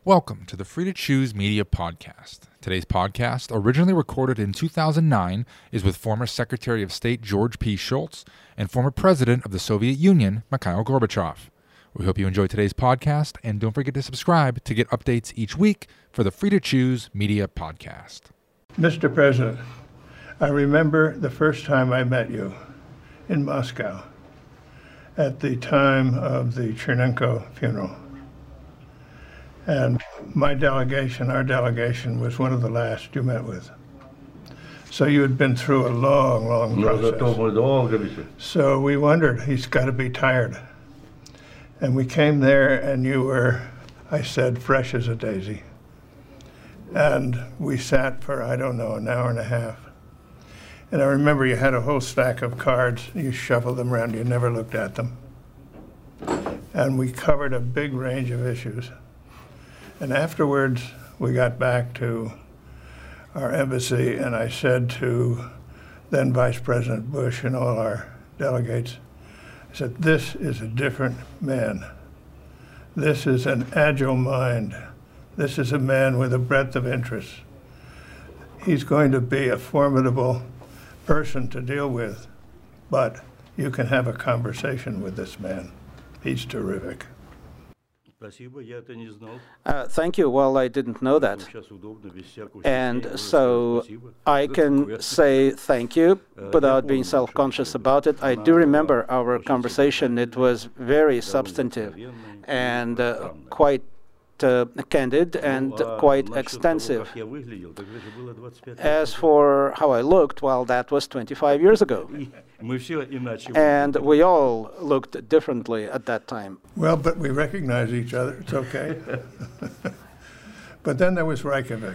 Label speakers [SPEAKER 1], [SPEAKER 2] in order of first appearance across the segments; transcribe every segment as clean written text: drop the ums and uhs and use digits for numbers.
[SPEAKER 1] Welcome to the Free to Choose Media Podcast. Today's podcast, originally recorded in 2009, is with former Secretary of State George P. Shultz and former President of the Soviet Union, Mikhail Gorbachev. We hope you enjoy today's podcast, and don't forget to subscribe to get updates each week for the Free to Choose Media Podcast.
[SPEAKER 2] Mr. President, I remember the first time I met you in Moscow at the time of the Chernenko funeral. And our delegation, was one of the last you met with. So you had been through a long process. So we wondered, he's got to be tired. And we came there and you were, I said, fresh as a daisy. And we sat for, I don't know, an hour and a half. And I remember you had a whole stack of cards. You shuffled them around. You never looked at them. And we covered a big range of issues. And afterwards, we got back to our embassy, and I said to then Vice President Bush and all our delegates, I said, this is a different man. This is an agile mind. This is a man with a breadth of interests. He's going to be a formidable person to deal with, but you can have a conversation with this man. He's terrific.
[SPEAKER 3] Thank you. Well, I didn't know that. And so I can say thank you without being self-conscious about it. I do remember our conversation. It was very substantive and quite candid and quite extensive. As for how I looked, well, that was 25 years ago. And we all looked differently at that time.
[SPEAKER 2] Well, but we recognize each other. It's okay. But then there was Reykjavik.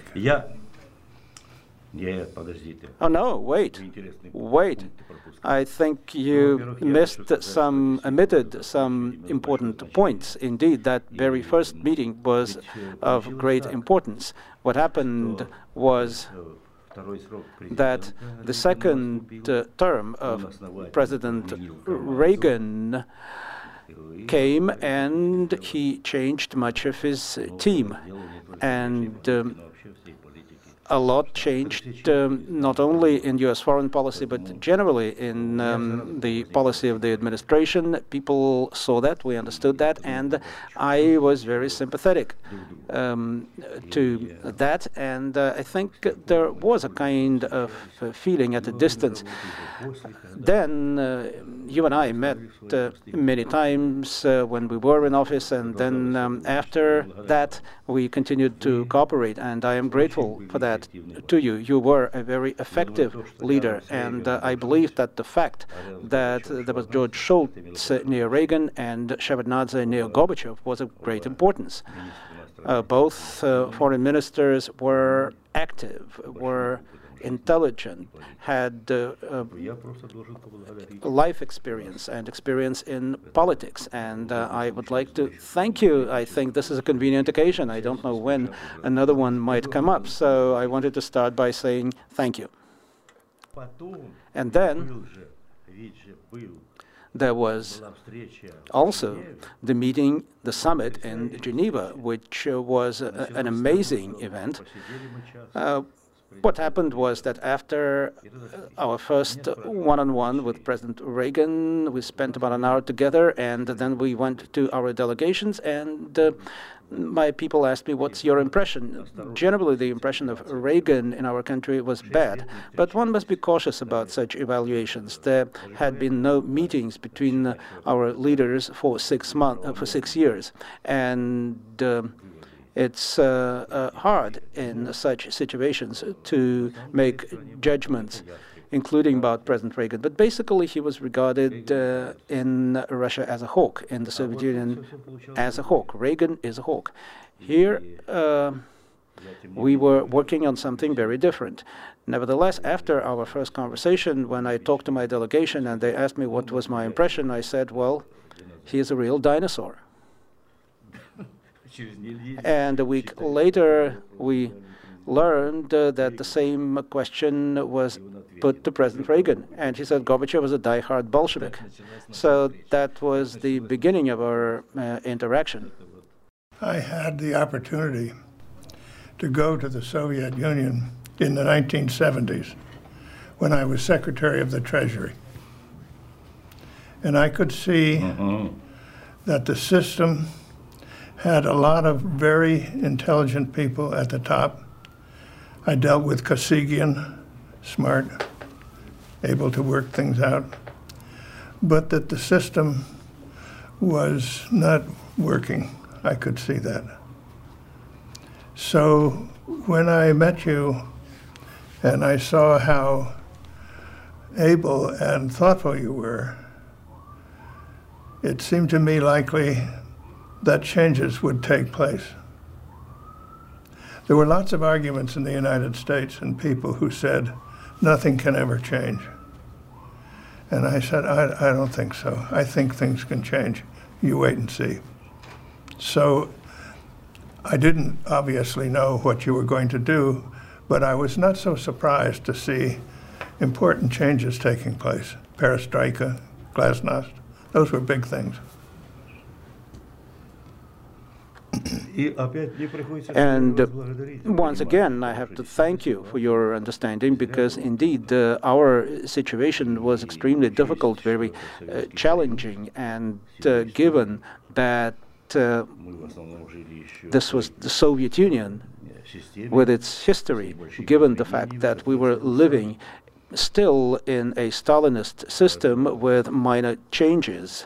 [SPEAKER 3] Oh, no, wait. I think you omitted some important points. Indeed, that very first meeting was of great importance. What happened was that the second term of President Reagan came and he changed much of his team. And a lot changed, not only in U.S. foreign policy, but generally in the policy of the administration. People saw that, we understood that, and I was very sympathetic to that. And I think there was a kind of feeling at a distance. Then you and I met many times when we were in office, and then after that we continued to cooperate, and I am grateful for that to you. You were a very effective leader, and I believe that the fact that there was George Shultz near Reagan and Shevardnadze near Gorbachev was of great importance. Both foreign ministers were active, were intelligent, had life experience and experience in politics. And I would like to thank you. I think this is a convenient occasion. I don't know when another one might come up. So I wanted to start by saying thank you. And then there was also the meeting, the summit in Geneva, which was an amazing event. What happened was that after our first one-on-one with President Reagan, we spent about an hour together, and then we went to our delegations, and my people asked me, what's your impression? Generally, the impression of Reagan in our country was bad, but one must be cautious about such evaluations. There had been no meetings between our leaders for 6 years, and it's hard in such situations to make judgments, including about President Reagan. But basically, he was regarded in Russia as a hawk, in the Soviet Union as a hawk. Reagan is a hawk. Here, we were working on something very different. Nevertheless, after our first conversation, when I talked to my delegation and they asked me what was my impression, I said, well, he is a real dinosaur. And a week later, we learned that the same question was put to President Reagan, and he said Gorbachev was a diehard Bolshevik. So that was the beginning of our interaction.
[SPEAKER 2] I had the opportunity to go to the Soviet Union in the 1970s when I was Secretary of the Treasury. And I could see that the system had a lot of very intelligent people at the top. I dealt with Kosygin, smart, able to work things out, but that the system was not working. I could see that. So when I met you and I saw how able and thoughtful you were, it seemed to me likely that changes would take place. There were lots of arguments in the United States and people who said nothing can ever change. And I said, I don't think so. I think things can change. You wait and see. So I didn't obviously know what you were going to do, but I was not so surprised to see important changes taking place. Perestroika, glasnost, those were big things.
[SPEAKER 3] And once again, I have to thank you for your understanding, because indeed our situation was extremely difficult, very challenging, and given that this was the Soviet Union with its history, given the fact that we were living still in a Stalinist system with minor changes,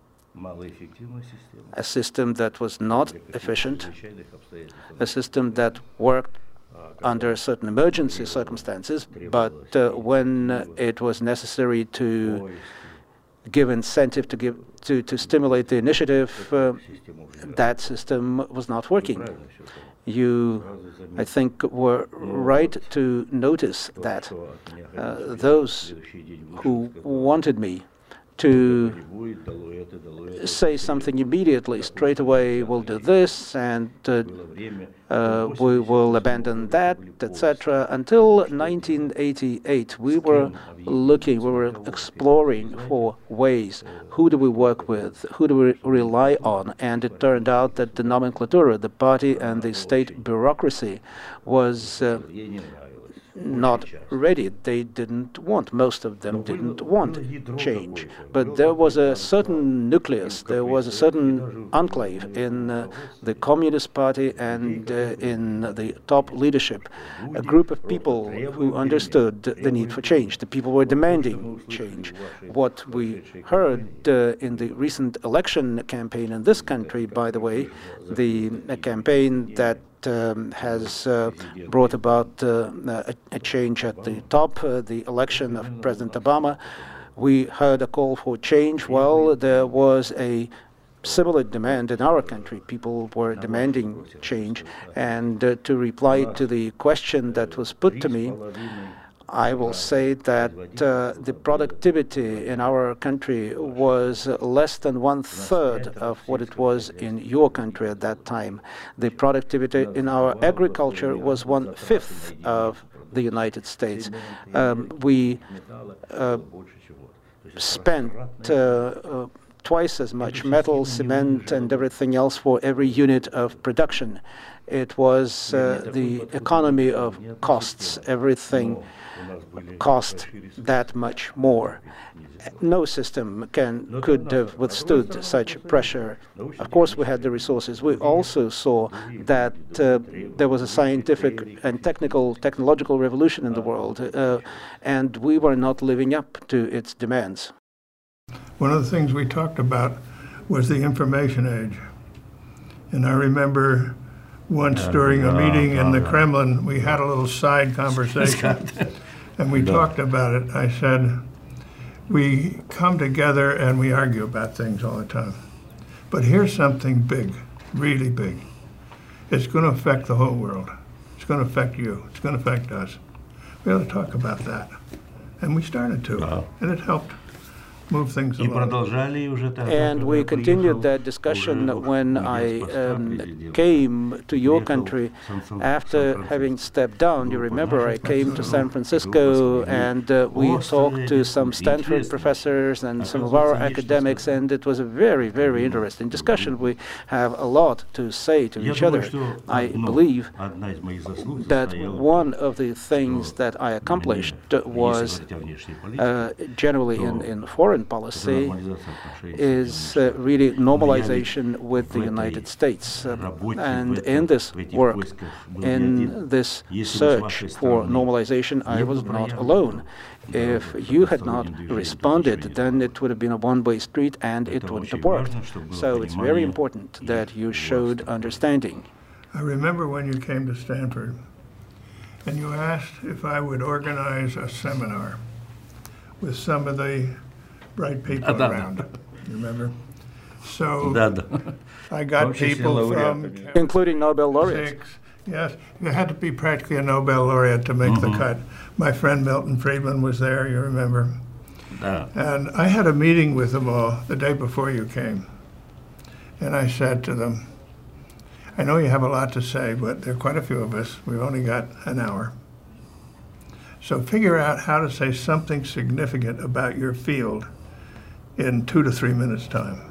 [SPEAKER 3] a system that was not efficient, a system that worked under certain emergency circumstances, but when it was necessary to give incentive, to stimulate the initiative, that system was not working. You, I think, were right to notice that those who wanted me to say something immediately, straight away, we'll do this, and we will abandon that, etc. Until 1988, we were exploring for ways. Who do we work with? Who do we rely on? And it turned out that the nomenclatura, the party and the state bureaucracy, was not ready. They didn't want, most of them didn't want change. But there was a certain nucleus, there was a certain enclave in the Communist Party and in the top leadership, a group of people who understood the need for change. The people were demanding change. What we heard in the recent election campaign in this country, by the way, the campaign that has brought about a change at the top, the election of President Obama. We heard a call for change. Well, there was a similar demand in our country. People were demanding change. And to reply to the question that was put to me, I will say that the productivity in our country was less than 1/3 of what it was in your country at that time. The productivity in our agriculture was 1/5 of the United States. We spent twice as much metal, cement, and everything else for every unit of production. It was the economy of costs. Everything cost that much more. No system could have withstood such pressure. Of course, we had the resources. We also saw that there was a scientific and technological revolution in the world, and we were not living up to its demands.
[SPEAKER 2] One of the things we talked about was the information age. And I remember once during a meeting in the Kremlin, we had a little side conversation, and we talked about it. I said, we come together and we argue about things all the time. But here's something big, really big. It's going to affect the whole world. It's going to affect you. It's going to affect us. We ought to talk about that. And we started to, and it helped. move things along.
[SPEAKER 3] And we continued that discussion when I came to your country after having stepped down. You remember I came to San Francisco and we talked to some Stanford professors and some of our academics, and it was a very, very interesting discussion. We have a lot to say to each other. I believe that one of the things that I accomplished was generally in foreign policy is really normalization with the United States. And in this work, in this search for normalization, I was not alone. If you had not responded, then it would have been a one-way street and it wouldn't have worked. So it's very important that you showed understanding.
[SPEAKER 2] I remember when you came to Stanford and you asked if I would organize a seminar with some of the bright people around. You remember? So I got people from...
[SPEAKER 3] Including Nobel laureates.
[SPEAKER 2] Yes, you had to be practically a Nobel laureate to make the cut. My friend Milton Friedman was there, you remember. And I had a meeting with them all the day before you came. And I said to them, I know you have a lot to say, but there are quite a few of us. We've only got an hour. So figure out how to say something significant about your field in 2 to 3 minutes' time.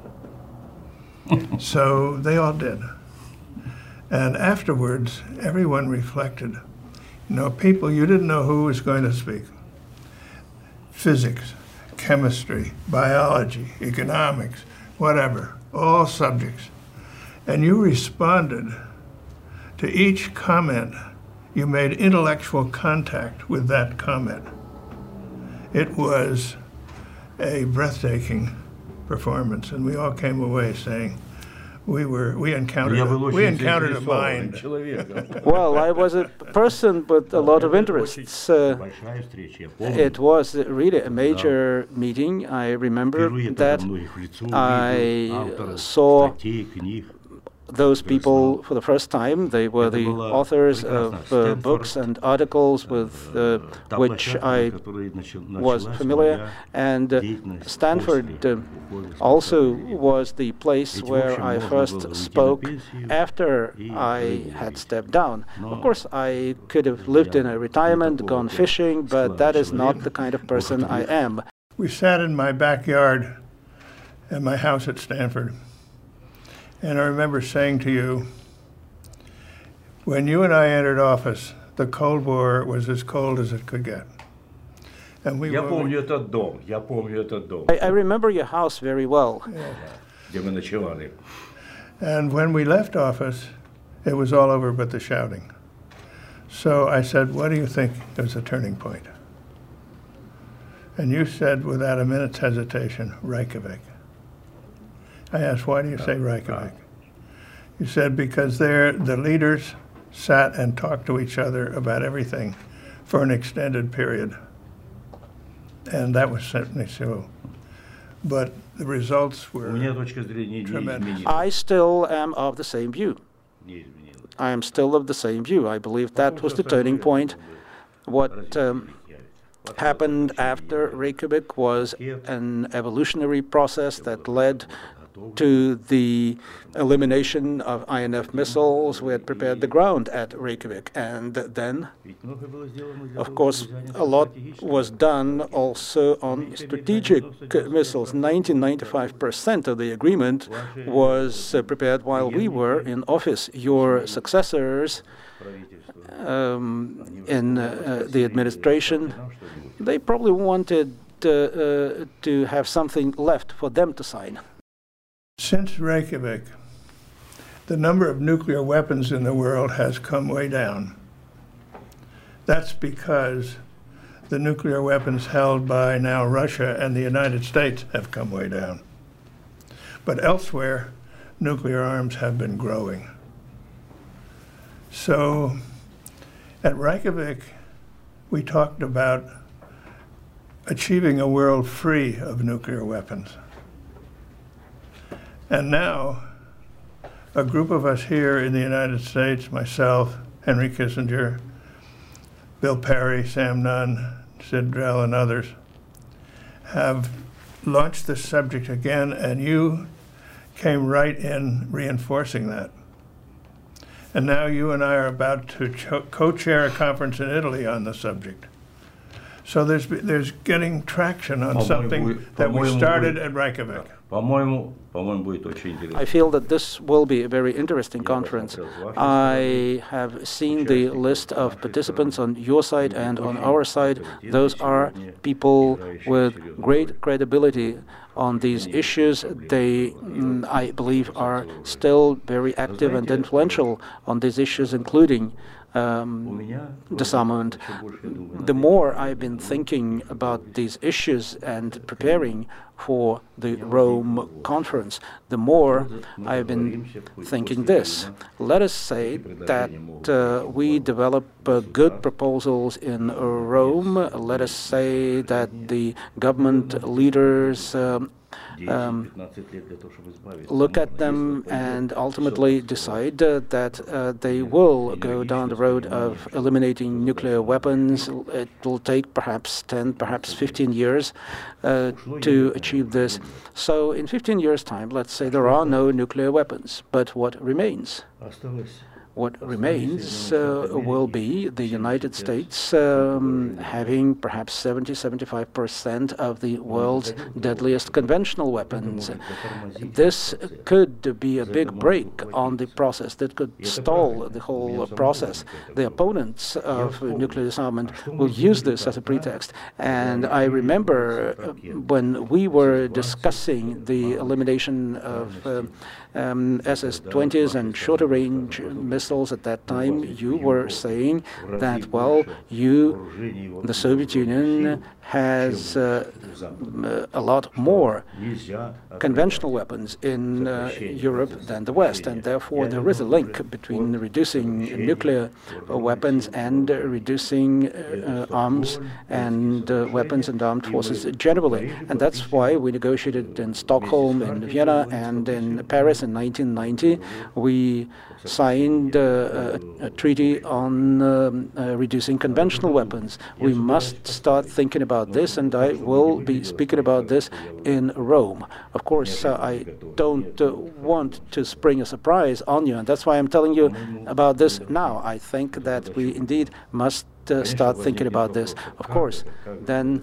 [SPEAKER 2] So they all did. And afterwards, everyone reflected. You know, people, you didn't know who was going to speak. Physics, chemistry, biology, economics, whatever, all subjects. And you responded to each comment. You made intellectual contact with that comment. It was a breathtaking performance, and we all came away saying, we encountered a mind.
[SPEAKER 3] Well, I was a person with a lot of interests. It was really a major meeting. I remember that I saw those people for the first time. They were the authors of books and articles with which I was familiar. And Stanford also was the place where I first spoke after I had stepped down. Of course, I could have lived in a retirement, gone fishing, but that is not the kind of person I am.
[SPEAKER 2] We sat in my backyard at my house at Stanford. And I remember saying to you, when you and I entered office, the Cold War was as cold as it could get. And we
[SPEAKER 3] I remember your house very well.
[SPEAKER 2] Yeah. And when we left office, it was all over but the shouting. So I said, what do you think is a turning point? And you said, without a minute's hesitation, Reykjavik. I asked, why do you say Reykjavik? You said, because there the leaders sat and talked to each other about everything for an extended period. And that was certainly so. But the results were tremendous.
[SPEAKER 3] I still am of the same view. I am still of the same view. I believe that was the turning point. What happened after Reykjavik was an evolutionary process that led to the elimination of INF missiles. We had prepared the ground at Reykjavik. And then, of course, a lot was done also on strategic missiles. 95% of the agreement was prepared while we were in office. Your successors in the administration, they probably wanted to have something left for them to sign.
[SPEAKER 2] Since Reykjavik, the number of nuclear weapons in the world has come way down. That's because the nuclear weapons held by now Russia and the United States have come way down. But elsewhere, nuclear arms have been growing. So at Reykjavik, we talked about achieving a world free of nuclear weapons. And now, a group of us here in the United States, myself, Henry Kissinger, Bill Perry, Sam Nunn, Sid Drell, and others, have launched this subject again, and you came right in reinforcing that. And now you and I are about to co-chair a conference in Italy on the subject. So there's getting traction on something that we started at Reykjavik.
[SPEAKER 3] I feel that this will be a very interesting conference. I have seen the list of participants on your side and on our side. Those are people with great credibility on these issues. They, I believe, are still very active and influential on these issues, including disarmament. The more I've been thinking about these issues and preparing for the Rome conference, the more I've been thinking this. Let us say that we develop good proposals in Rome. Let us say that the government leaders look at them and ultimately decide that they will go down the road of eliminating nuclear weapons. It will take perhaps 10, perhaps 15 years to achieve this. So in 15 years' time, let's say there are no nuclear weapons. But what remains? What remains will be the United States having perhaps 70–75% of the world's deadliest conventional weapons. This could be a big break on the process that could stall the whole process. The opponents of nuclear disarmament will use this as a pretext. And I remember when we were discussing the elimination of SS-20s and shorter-range missiles at that time, you were saying that, well, the Soviet Union has a lot more conventional weapons in Europe than the West, and therefore there is a link between reducing nuclear weapons and reducing arms and weapons and armed forces generally. And that's why we negotiated in Stockholm, in Vienna, and in Paris in 1990. We signed a treaty on reducing conventional weapons. We must start thinking about this, and I will be speaking about this in Rome. Of course, I don't want to spring a surprise on you, and that's why I'm telling you about this now. I think that we indeed must start thinking about this. Of course, then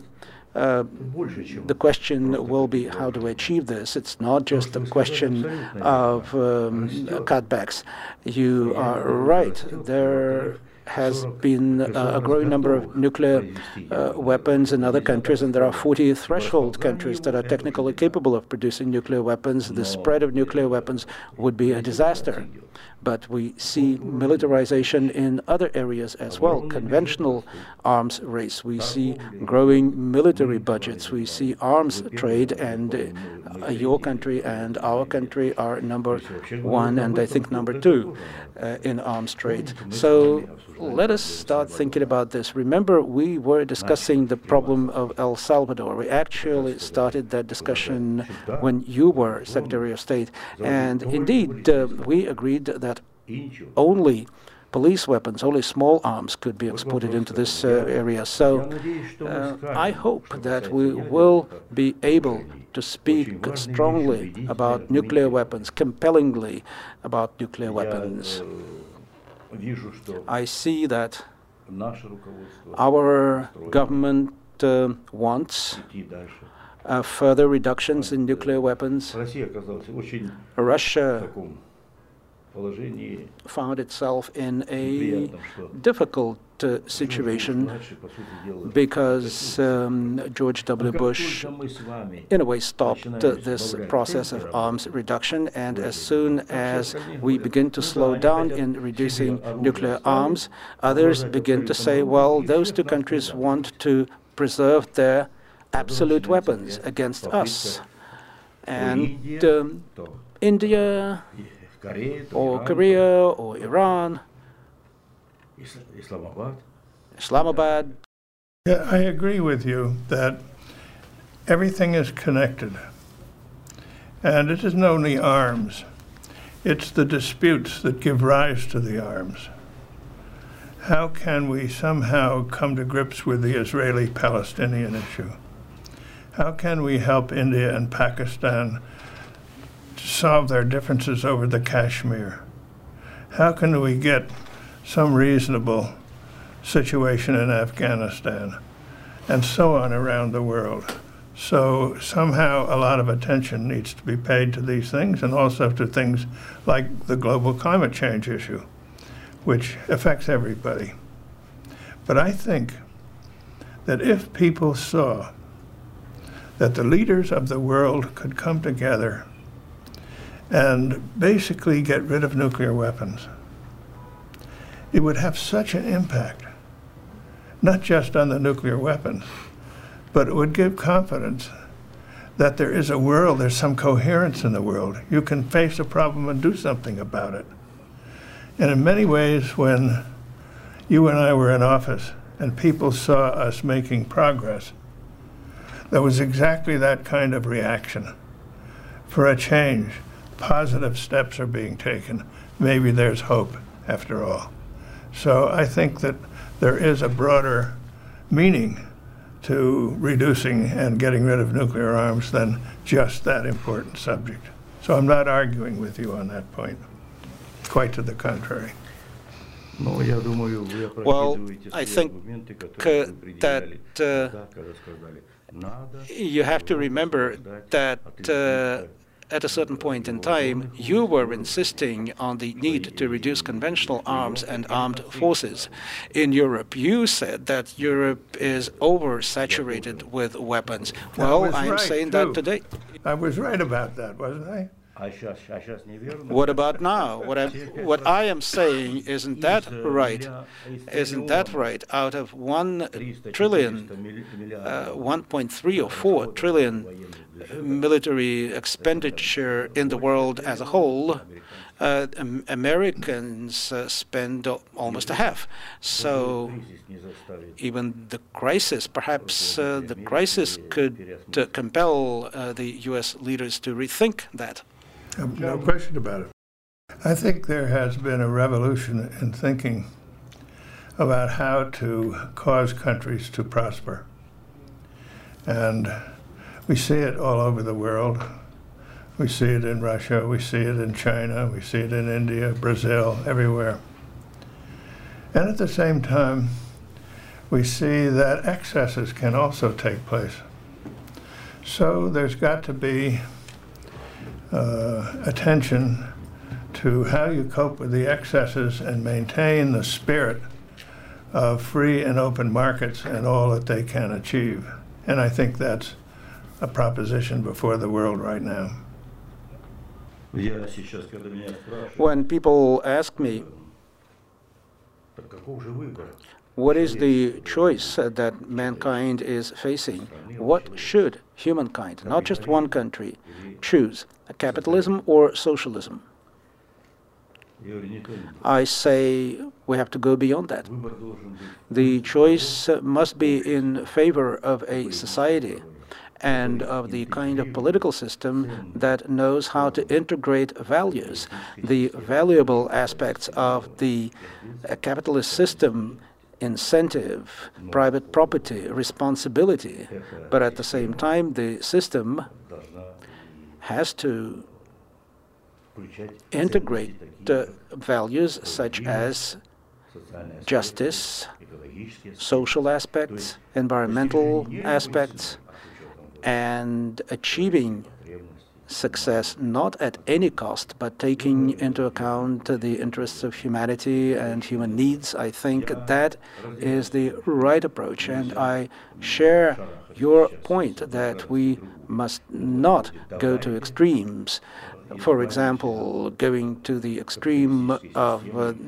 [SPEAKER 3] the question will be, how do we achieve this? It's not just a question of cutbacks. You are right. There has been a growing number of nuclear weapons in other countries, and there are 40 threshold countries that are technically capable of producing nuclear weapons. The spread of nuclear weapons would be a disaster. But we see militarization in other areas as well, conventional arms race. We see growing military budgets. We see arms trade, and your country and our country are number one and I think number two in arms trade. So let us start thinking about this. Remember, we were discussing the problem of El Salvador. We actually started that discussion when you were Secretary of State. And indeed, we agreed that only police weapons, only small arms could be exported into this area. So I hope that we will be able to speak strongly about nuclear weapons, compellingly about nuclear weapons. I see that our government wants further reductions in nuclear weapons. Russia found itself in a difficult situation because George W. Bush, in a way, stopped this process of arms reduction. And as soon as we begin to slow down in reducing nuclear arms, others begin to say, well, those two countries want to preserve their absolute weapons against us. And India, or Korea, or Iran, Islamabad.
[SPEAKER 2] Yeah, I agree with you that everything is connected. And it isn't only arms. It's the disputes that give rise to the arms. How can we somehow come to grips with the Israeli-Palestinian issue? How can we help India and Pakistan to solve their differences over the Kashmir? How can we get some reasonable situation in Afghanistan? And so on around the world. So somehow a lot of attention needs to be paid to these things, and also to things like the global climate change issue, which affects everybody. But I think that if people saw that the leaders of the world could come together and basically get rid of nuclear weapons, it would have such an impact, not just on the nuclear weapons, but it would give confidence that there is a world, there's some coherence in the world. You can face a problem and do something about it. And in many ways, when you and I were in office and people saw us making progress, there was exactly that kind of reaction for a change. Positive steps are being taken. Maybe there's hope after all. So I think that there is a broader meaning to reducing and getting rid of nuclear arms than just that important subject. So I'm not arguing with you on that point. Quite to the contrary.
[SPEAKER 3] Well, I think that you have to remember that at a certain point in time, you were insisting on the need to reduce conventional arms and armed forces in Europe. You said that Europe is oversaturated with weapons. Well, I'm saying that today.
[SPEAKER 2] I was right about that, wasn't I?
[SPEAKER 3] What about now? What I am saying, isn't that right? Isn't that right? Out of 1 trillion, 1.3 or 4 trillion military expenditure in the world as a whole, Americans spend almost a half. So even the crisis, perhaps the crisis could compel the U.S. leaders to rethink that.
[SPEAKER 2] No question about it. I think there has been a revolution in thinking about how to cause countries to prosper. And we see it all over the world. We see it in Russia, we see it in China, we see it in India, Brazil, everywhere. And at the same time, we see that excesses can also take place. So there's got to be attention to how you cope with the excesses and maintain the spirit of free and open markets and all that they can achieve. And I think that's a proposition before the world right now.
[SPEAKER 3] When people ask me, what is the choice that mankind is facing? What should humankind, not just one country, choose? Capitalism or socialism? I say we have to go beyond that. The choice must be in favor of a society and of the kind of political system that knows how to integrate values, the valuable aspects of the capitalist system: incentive, private property, responsibility. But at the same time, the system has to integrate values such as justice, social aspects, environmental aspects, and achieving success not at any cost, but taking into account the interests of humanity and human needs. I think that is the right approach, and I share your point that we must not go to extremes. For example, going to the extreme of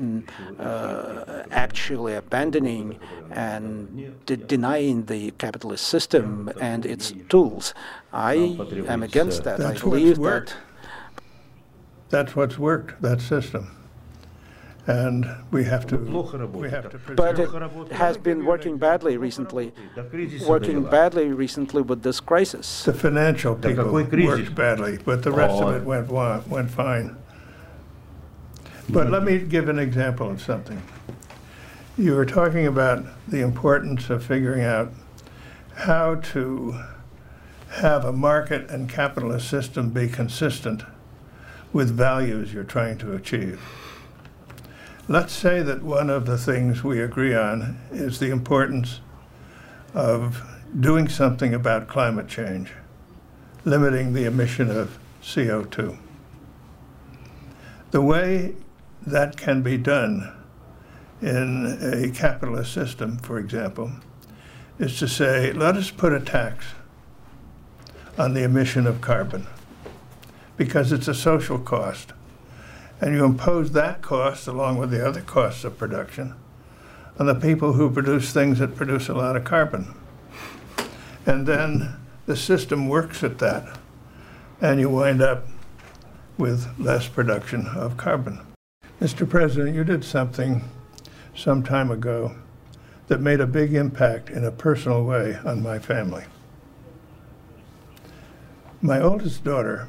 [SPEAKER 3] actually abandoning and denying the capitalist system and its tools. I am against that. I believe that
[SPEAKER 2] that's what's worked, that system. And we have to
[SPEAKER 3] But it has been working badly recently. Working badly recently with this crisis.
[SPEAKER 2] The financial people worked badly, but the rest of it went fine. But let me give an example of something. You were talking about the importance of figuring out how to have a market and capitalist system be consistent with values you're trying to achieve. Let's say that one of the things we agree on is the importance of doing something about climate change, limiting the emission of CO2. The way that can be done in a capitalist system, for example, is to say, let us put a tax on the emission of carbon because it's a social cost. And you impose that cost along with the other costs of production on the people who produce things that produce a lot of carbon. And then the system works at that, and you wind up with less production of carbon. Mr. President, you did something some time ago that made a big impact in a personal way on my family. My oldest daughter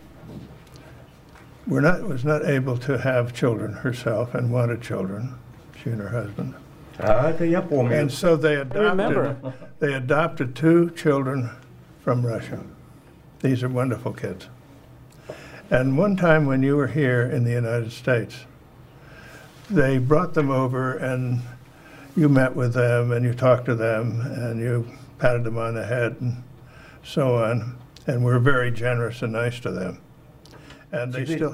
[SPEAKER 2] was not able to have children herself and wanted children, she and her husband. And so they adopted 2 children from Russia. These are wonderful kids. And one time when you were here in the United States, they brought them over and you met with them and you talked to them and you patted them on the head and so on, and were very generous and nice to them. And they still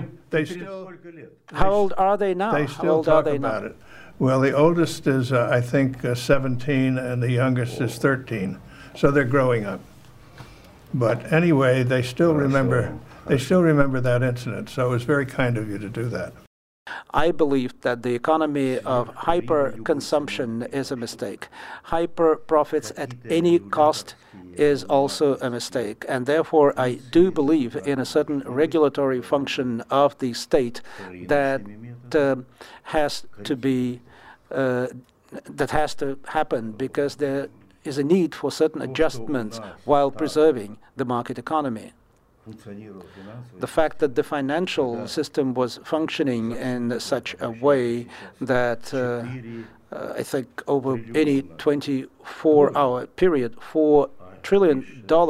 [SPEAKER 3] How old are they now?
[SPEAKER 2] They still talk about it. Well, the oldest is, I think, 17, and the youngest is 13. So they're growing up. But anyway, they still remember that incident. So it was very kind of you to do that.
[SPEAKER 3] I believe that the economy of hyper-consumption is a mistake. Hyper-profits at any cost is also a mistake. And therefore, I do believe in a certain regulatory function of the state that has to happen because there is a need for certain adjustments while preserving the market economy. The fact that the financial system was functioning in such a way that I think over any 24-hour period, $4 trillion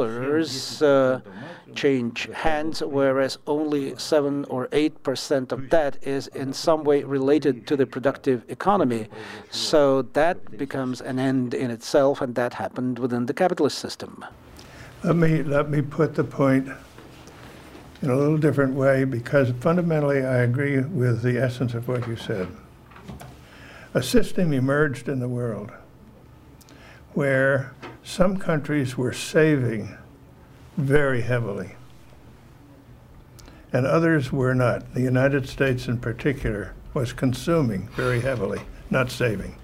[SPEAKER 3] change hands, whereas only 7 or 8% of that is in some way related to the productive economy. So that becomes an end in itself, and that happened within the capitalist system.
[SPEAKER 2] Let me put the point in a little different way, because fundamentally I agree with the essence of what you said. A system emerged in the world where some countries were saving very heavily and others were not. The United States in particular was consuming very heavily, not saving.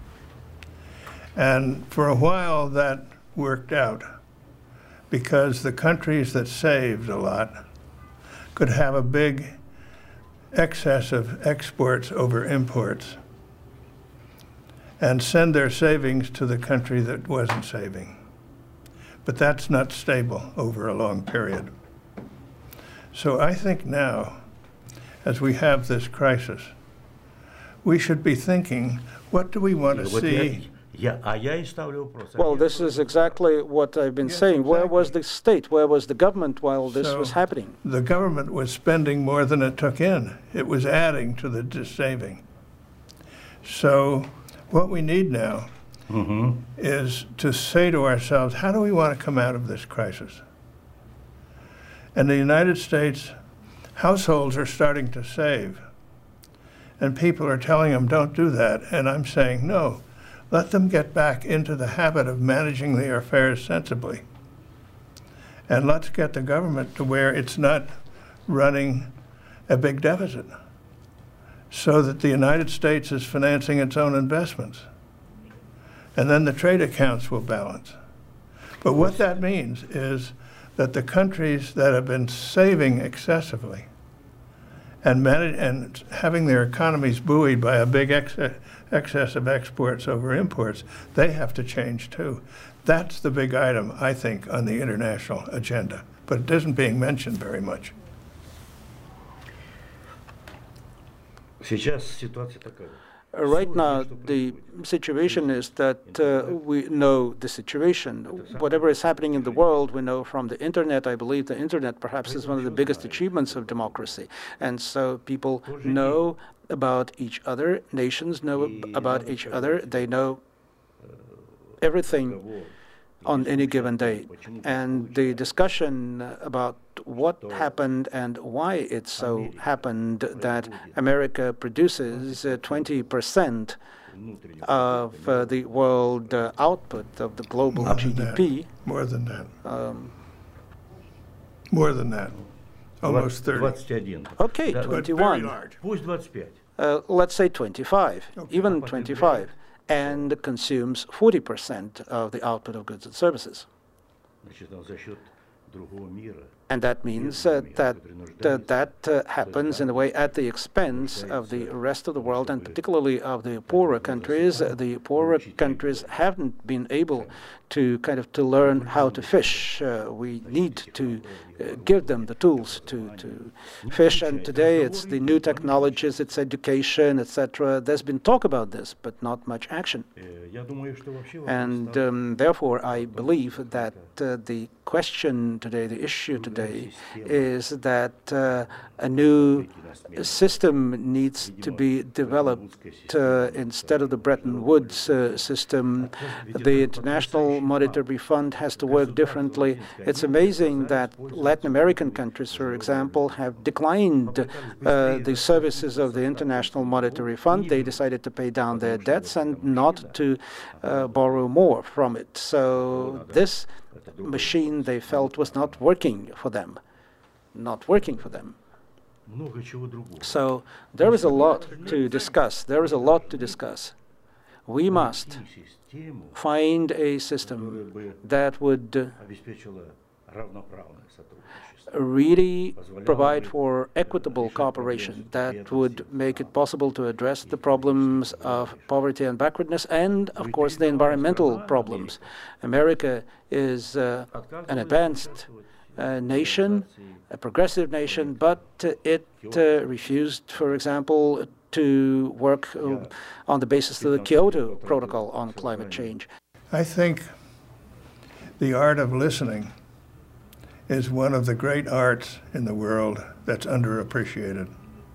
[SPEAKER 2] And for a while that worked out because the countries that saved a lot could have a big excess of exports over imports and send their savings to the country that wasn't saving. But that's not stable over a long period. So I think now, as we have this crisis, we should be thinking, what do we want to see?
[SPEAKER 3] Well, this is exactly what I've been saying. Exactly. Where was the state? Where was the government while this was happening?
[SPEAKER 2] The government was spending more than it took in. It was adding to the saving. So what we need now is to say to ourselves, how do we want to come out of this crisis? In the United States, households are starting to save. And people are telling them, don't do that. And I'm saying, no. Let them get back into the habit of managing their affairs sensibly. And let's get the government to where it's not running a big deficit so that the United States is financing its own investments. And then the trade accounts will balance. But what that means is that the countries that have been saving excessively and having their economies buoyed by a big excess of exports over imports, they have to change too. That's the big item, I think, on the international agenda, but it isn't being mentioned very much.
[SPEAKER 3] Right now, the situation is that we know the situation. Whatever is happening in the world, we know from the internet. I believe the internet perhaps is one of the biggest achievements of democracy. And so people know about each other, nations know about each other, they know everything on any given day. And the discussion about what happened and why it so happened that America produces 20% of the world output of the global GDP.
[SPEAKER 2] More than that. More than that. Almost 30.
[SPEAKER 3] Okay, 21. Let's say 25, okay, even 25, and consumes 40% of the output of goods and services. And that means that happens in a way at the expense of the rest of the world, and particularly of the poorer countries. The poorer countries haven't been able to learn how to fish. We need to give them the tools to fish. And today it's the new technologies, it's education, etc. There's been talk about this, but not much action. And therefore, I believe that the question today, the issue today, is that a new system needs to be developed instead of the Bretton Woods system. The International Monetary Fund has to work differently. It's amazing that Latin American countries, for example, have declined the services of the International Monetary Fund. They decided to pay down their debts and not to borrow more from it. So this machine, they felt, was not working for them. So there is a lot to discuss. We must find a system that would really provide for equitable cooperation, that would make it possible to address the problems of poverty and backwardness and, of course, the environmental problems. America is an advanced nation, a progressive nation, but it refused, for example, to work on the basis of the Kyoto Protocol on climate change.
[SPEAKER 2] I think the art of listening is one of the great arts in the world that's underappreciated.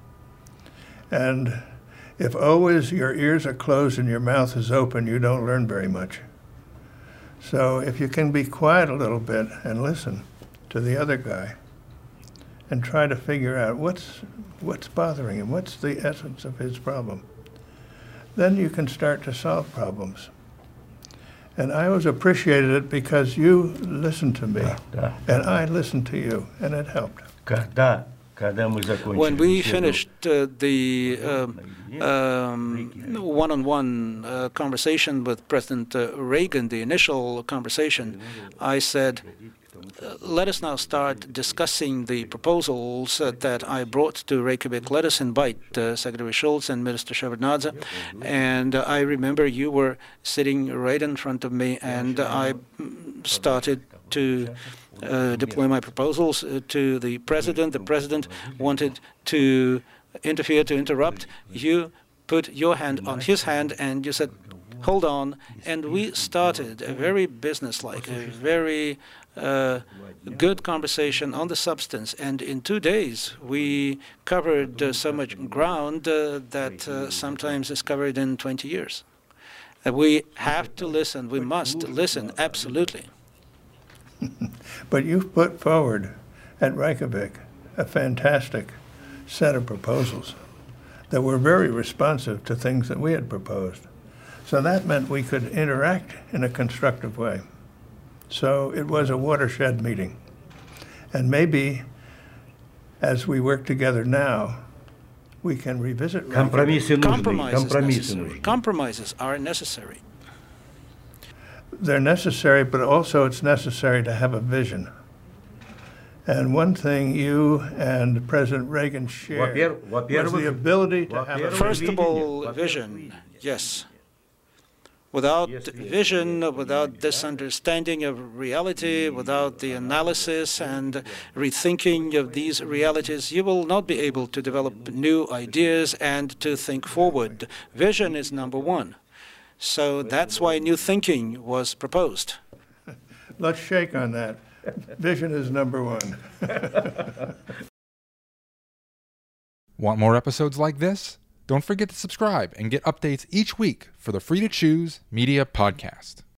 [SPEAKER 2] And if always your ears are closed and your mouth is open, you don't learn very much. So if you can be quiet a little bit and listen to the other guy and try to figure out what's bothering him, what's the essence of his problem, then you can start to solve problems. And I always appreciated it because you listened to me, and I listened to you, and it helped.
[SPEAKER 3] When we finished the one-on-one conversation with President Reagan, the initial conversation, I said, let us now start discussing the proposals that I brought to Reykjavik. Let us invite Secretary Schultz and Minister Shevardnadze. And I remember you were sitting right in front of me, and I started to deploy my proposals to the President. The President wanted to interfere, to interrupt. You put your hand on his hand, and you said, hold on. And we started a very businesslike, a very good conversation on the substance. And in 2 days, we covered so much ground that sometimes is covered in 20 years. We have to listen. We must listen, absolutely.
[SPEAKER 2] But you've put forward at Reykjavik a fantastic set of proposals that were very responsive to things that we had proposed. So that meant we could interact in a constructive way. So it was a watershed meeting. And maybe as we work together now, we can revisit
[SPEAKER 3] Compromises are necessary.
[SPEAKER 2] They're necessary, but also it's necessary to have a vision. And one thing you and President Reagan shared was the ability to have a
[SPEAKER 3] First of all, vision, yes. Without vision, without this understanding of reality, without the analysis and rethinking of these realities, you will not be able to develop new ideas and to think forward. Vision is number one. So that's why new thinking was proposed.
[SPEAKER 2] Let's shake on that. Vision is number one.
[SPEAKER 1] Want more episodes like this? Don't forget to subscribe and get updates each week for the Free to Choose Media Podcast.